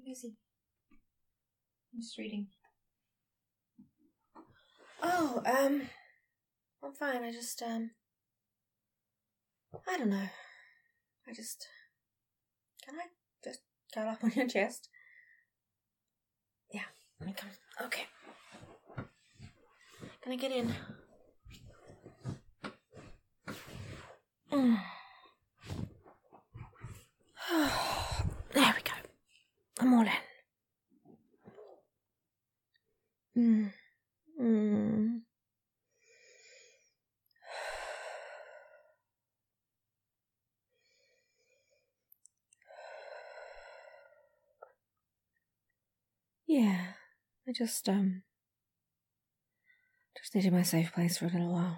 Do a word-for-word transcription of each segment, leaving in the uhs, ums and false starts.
you busy? I'm just reading. Oh, um, I'm fine. I just, um, I don't know. I just, can I just curl up on your chest? Yeah, let me come. Okay. Can I get in? Mm. There we go. I'm all in. Mm. Mm. Yeah, I just, um, just needed my safe place for a little while.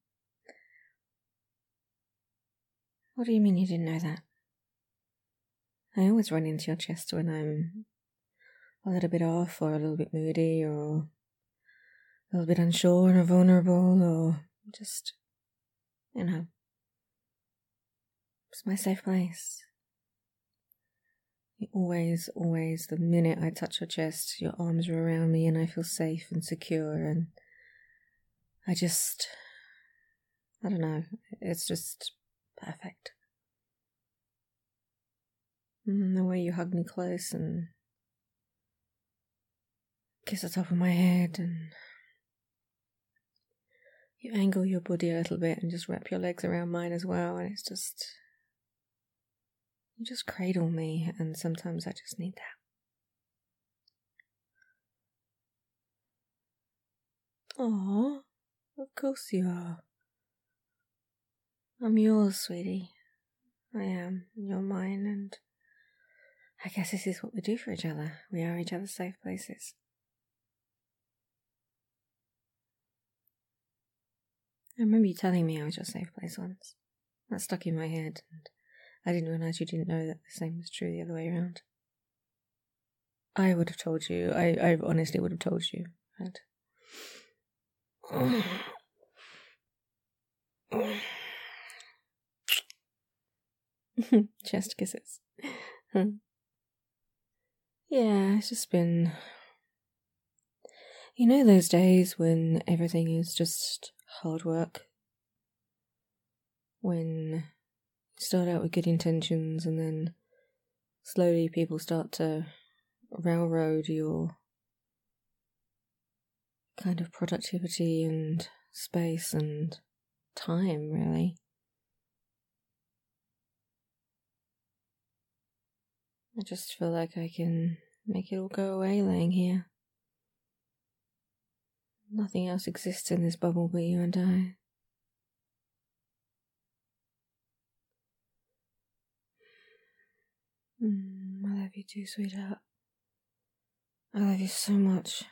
What do you mean you didn't know that? I always run into your chest when I'm a little bit off or a little bit moody or a little bit unsure or vulnerable or just, you know, it's my safe place. You always, always, the minute I touch your chest, your arms are around me and I feel safe and secure and I just, I don't know, it's just perfect. And the way you hug me close and kiss the top of my head and you angle your body a little bit and just wrap your legs around mine as well, and it's just, you just cradle me, and sometimes I just need that. Aww, of course you are. I'm yours, sweetie. I am. You're mine, and I guess this is what we do for each other. We are each other's safe places. I remember you telling me I was your safe place once. That stuck in my head, and I didn't realise you didn't know that the same was true the other way around. I would have told you. I, I honestly would have told you. But... Chest kisses. Yeah, it's just been... You know those days when everything is just hard work? When you start out with good intentions and then slowly people start to railroad your kind of productivity and space and time, really. I just feel like I can make it all go away laying here. Nothing else exists in this bubble but you and I. Mm, I love you too, sweetheart. I love you so much.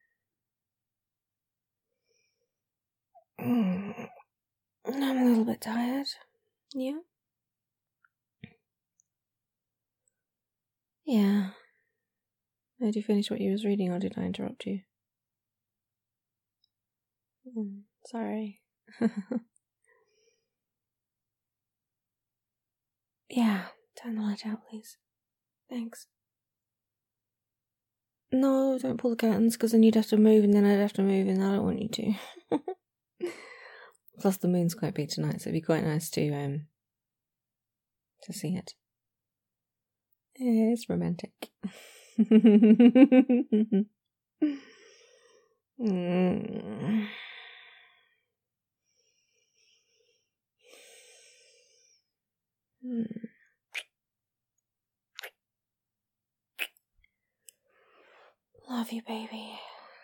Mm, I'm a little bit tired. You? Yeah. Did you finish what you was reading or did I interrupt you? Mm, sorry. Yeah, turn the light out, please. Thanks. No, don't pull the curtains, because then you'd have to move and then I'd have to move and I don't want you to. Plus the moon's quite big tonight, so it'd be quite nice to, um, to see it. It's romantic. mm. Mm. Love you, baby.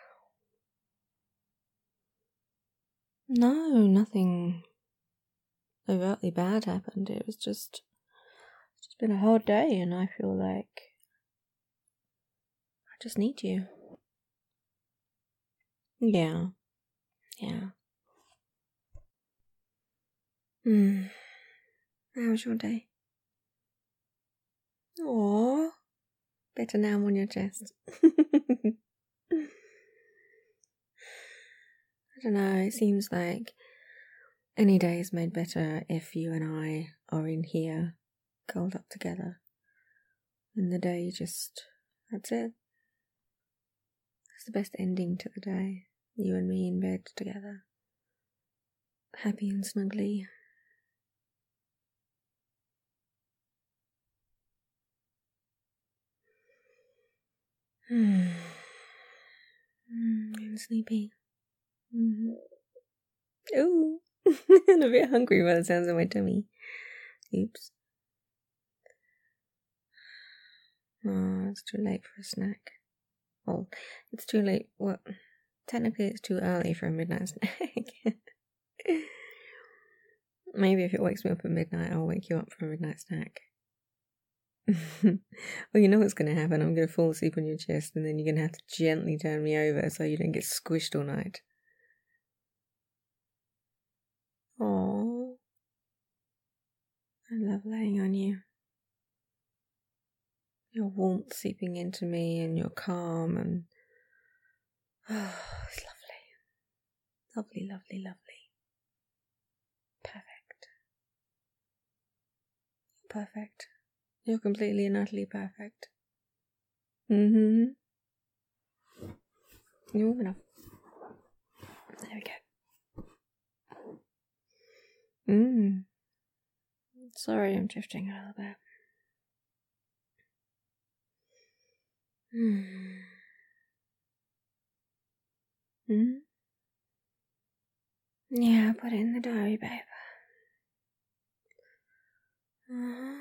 No, nothing overtly bad happened. It was just, it's just been a hard day, and I feel like I just need you. Yeah, yeah. Hmm. How was your day? Aww. Better now I'm on your chest. I don't know, it seems like any day is made better if you and I are in here, curled up together. And the day just, That's it. That's the best ending to the day. You and me in bed together. Happy and snuggly. Hmm. Mm, I'm sleepy. Mm-hmm. Ooh. I'm a bit hungry by the sounds of my tummy. Oops. Oh, it's too late for a snack. Well, it's too late. Well, technically it's too early for a midnight snack. Maybe if it wakes me up at midnight, I'll wake you up for a midnight snack. Well, you know what's going to happen. I'm going to fall asleep on your chest, and then you're going to have to gently turn me over so you don't get squished all night. Aww. I love laying on you. Your warmth seeping into me, and your calm, and oh, it's lovely. Lovely, lovely, lovely. Perfect. Perfect. You're completely and utterly perfect. Mm-hmm. You're warm enough. There we go. Mmm. Sorry, I'm drifting a little bit. Hmm. Hmm? Yeah, put it in the diary, babe. Uh-huh.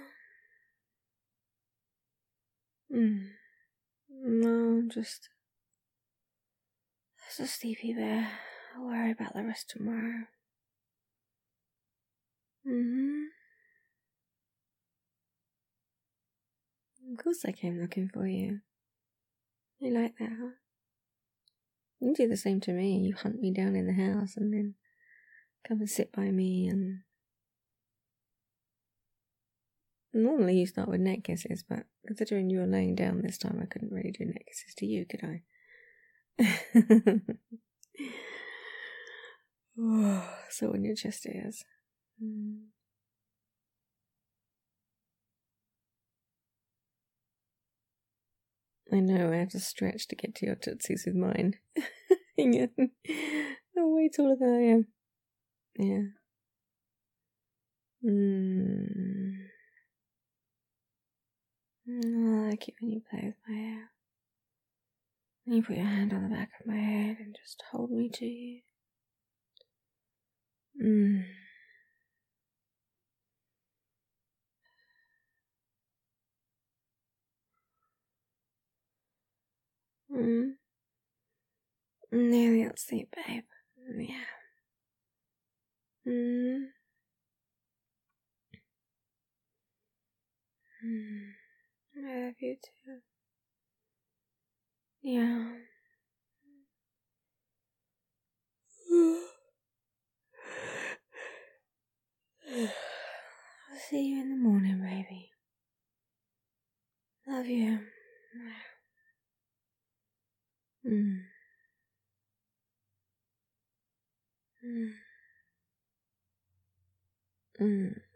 Hmm. No, just... It's a sleepy bit. I'll worry about the rest tomorrow. Mm-hmm. Of course I came looking for you. You like that, huh? You do the same to me. You hunt me down in the house and then come and sit by me and... Normally you start with neck kisses, but considering you were laying down this time, I couldn't really do neck kisses to you, could I? Oh, so on your chest ears. Mm. I know, I have to stretch to get to your tootsies with mine. You're way taller than I am. Yeah. Mm. I like it when you play with my hair. And you put your hand on the back of my head and just hold me to you. Mm. Mm. Nearly asleep, babe. Yeah. Mm. Mm. I love you too. Yeah. I'll see you in the morning, baby. Love you. Mm. Mm. Mm.